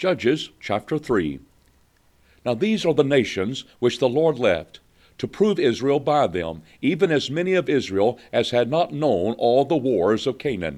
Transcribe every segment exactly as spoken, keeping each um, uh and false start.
Judges chapter three. Now these are the nations which the Lord left, to prove Israel by them, even as many of Israel as had not known all the wars of Canaan.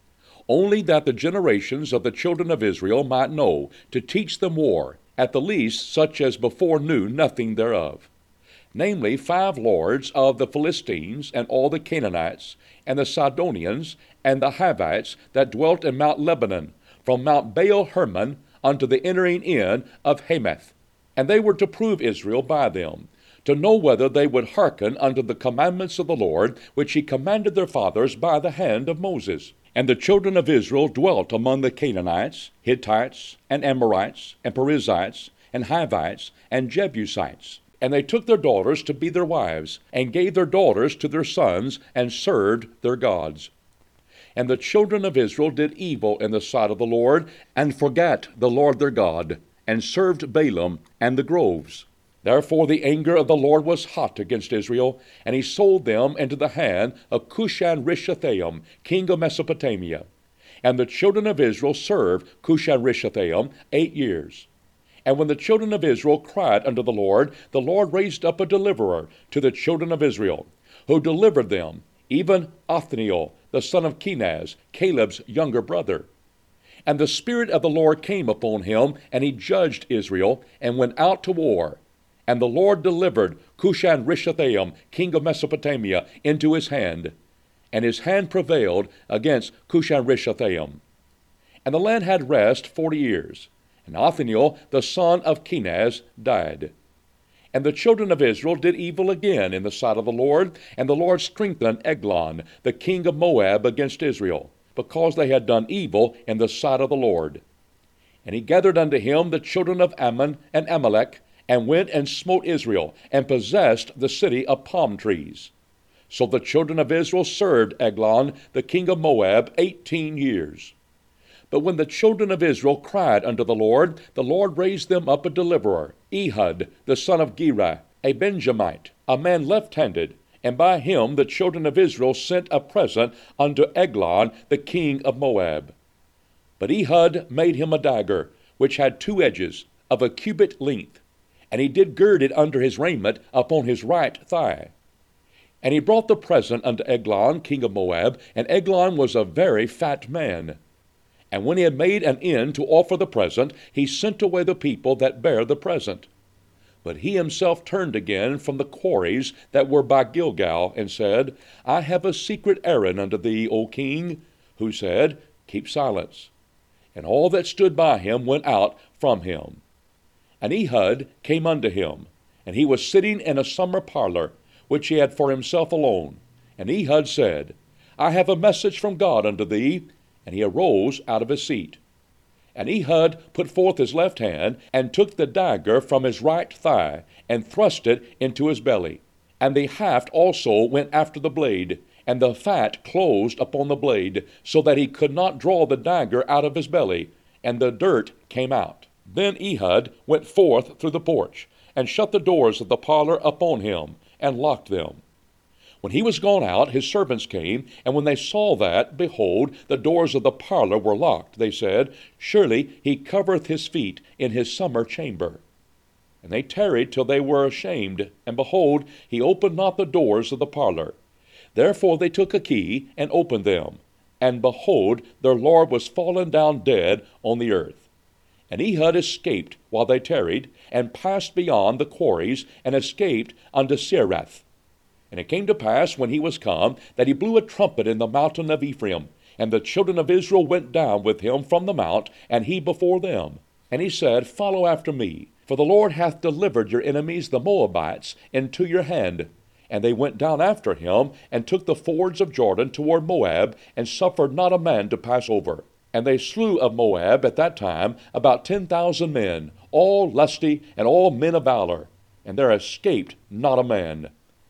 Only that the generations of the children of Israel might know, to teach them war, at the least such as before knew nothing thereof. Namely, five lords of the Philistines, and all the Canaanites, and the Sidonians, and the Hivites, that dwelt in Mount Lebanon, from Mount Baal Hermon unto the entering in of Hamath. And they were to prove Israel by them, to know whether they would hearken unto the commandments of the Lord, which he commanded their fathers by the hand of Moses. And the children of Israel dwelt among the Canaanites, Hittites, and Amorites, and Perizzites, and Hivites, and Jebusites. And they took their daughters to be their wives, and gave their daughters to their sons, and served their gods. And the children of Israel did evil in the sight of the Lord, and forgat the Lord their God, and served Balaam and the groves. Therefore the anger of the Lord was hot against Israel, and he sold them into the hand of Cushan-Rishathaim, king of Mesopotamia. And the children of Israel served Cushan-Rishathaim eight years. And when the children of Israel cried unto the Lord, the Lord raised up a deliverer to the children of Israel, who delivered them, even Othniel, the son of Kenaz, Caleb's younger brother. And the Spirit of the Lord came upon him, and he judged Israel, and went out to war. And the Lord delivered Cushan-Rishathaim, king of Mesopotamia, into his hand. And his hand prevailed against Cushan-Rishathaim. And the land had rest forty years. And Othniel, the son of Kenaz, died. And the children of Israel did evil again in the sight of the Lord, and the Lord strengthened Eglon, the king of Moab, against Israel, because they had done evil in the sight of the Lord. And he gathered unto him the children of Ammon and Amalek, and went and smote Israel, and possessed the city of palm trees. So the children of Israel served Eglon, the king of Moab, eighteen years. But when the children of Israel cried unto the Lord, the Lord raised them up a deliverer, Ehud, the son of Gera, a Benjamite, a man left-handed, and by him the children of Israel sent a present unto Eglon, the king of Moab. But Ehud made him a dagger, which had two edges, of a cubit length, and he did gird it under his raiment upon his right thigh. And he brought the present unto Eglon, king of Moab, and Eglon was a very fat man. And when he had made an end to offer the present, he sent away the people that bare the present. But he himself turned again from the quarries that were by Gilgal, and said, I have a secret errand unto thee, O king. Who said, Keep silence. And all that stood by him went out from him. And Ehud came unto him, and he was sitting in a summer parlor, which he had for himself alone. And Ehud said, I have a message from God unto thee. And he arose out of his seat. And Ehud put forth his left hand, and took the dagger from his right thigh, and thrust it into his belly. And the haft also went after the blade, and the fat closed upon the blade, so that he could not draw the dagger out of his belly, and the dirt came out. Then Ehud went forth through the porch, and shut the doors of the parlor upon him, and locked them. When he was gone out, his servants came, and when they saw that, behold, the doors of the parlor were locked, they said, Surely he covereth his feet in his summer chamber. And they tarried till they were ashamed, and behold, he opened not the doors of the parlor. Therefore they took a key, and opened them. And behold, their lord was fallen down dead on the earth. And Ehud escaped while they tarried, and passed beyond the quarries, and escaped unto Seirath. And it came to pass, when he was come, that he blew a trumpet in the mountain of Ephraim, and the children of Israel went down with him from the mount, and he before them. And he said, Follow after me, for the Lord hath delivered your enemies the Moabites into your hand. And they went down after him, and took the fords of Jordan toward Moab, and suffered not a man to pass over. And they slew of Moab at that time about ten thousand men, all lusty, and all men of valor, and there escaped not a man.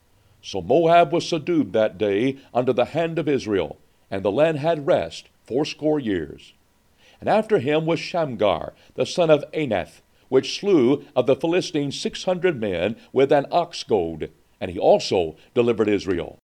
So Moab was subdued that day under the hand of Israel, and the land had rest fourscore years. And after him was Shamgar, the son of Anath, which slew of the Philistines six hundred men with an ox goad, and he also delivered Israel.